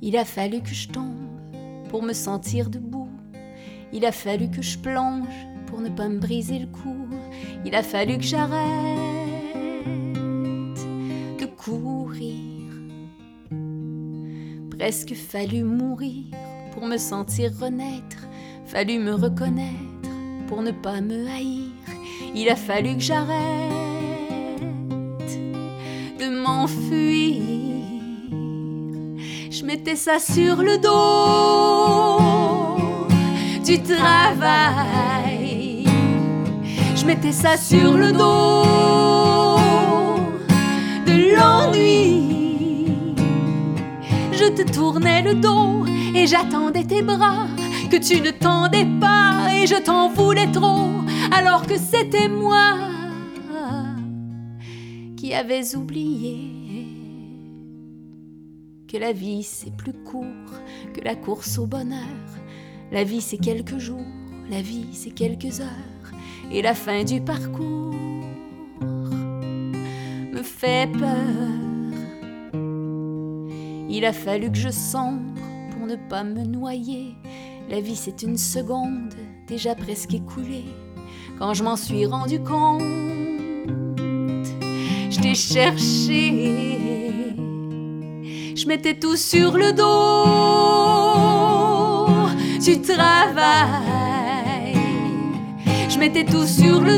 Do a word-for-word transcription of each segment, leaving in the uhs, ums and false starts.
Il a fallu que je tombe pour me sentir debout. Il a fallu que je plonge pour ne pas me briser le cou. Il a fallu que j'arrête de courir. Presque fallu mourir pour me sentir renaître. Fallu me reconnaître pour ne pas me haïr. Il a fallu que j'arrête de m'enfuir. Je mettais ça sur le dos du travail. Je mettais ça sur le dos de l'ennui. Je te tournais le dos et j'attendais tes bras que tu ne tendais pas, et je t'en voulais trop, alors que c'était moi qui avais oublié que la vie c'est plus court que la course au bonheur. La vie c'est quelques jours, la vie c'est quelques heures, et la fin du parcours me fait peur. Il a fallu que je sombre pour ne pas me noyer. La vie c'est une seconde déjà presque écoulée. Quand je m'en suis rendu compte, je t'ai cherché. Je mettais tout sur le dos du travail. Je mettais tout sur le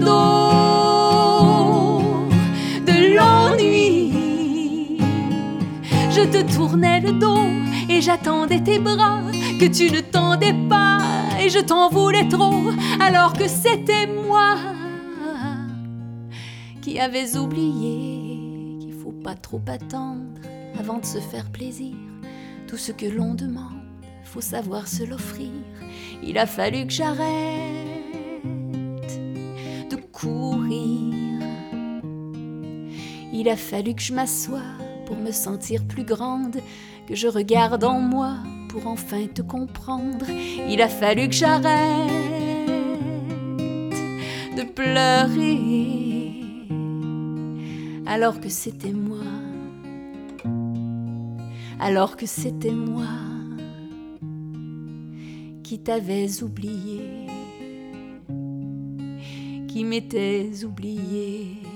dos de l'ennui. Je te tournais le dos et j'attendais tes bras que tu ne tendais pas, et je t'en voulais trop, alors que c'était moi qui avais oublié qu'il faut pas trop attendre avant de se faire plaisir. Tout ce que l'on demande, faut savoir se l'offrir. Il a fallu que j'arrête de courir. Il a fallu que je m'assoie pour me sentir plus grande, que je regarde en moi pour enfin te comprendre. Il a fallu que j'arrête de pleurer, alors que c'était moi. Alors que c'était moi qui t'avais oublié, qui m'étais oublié.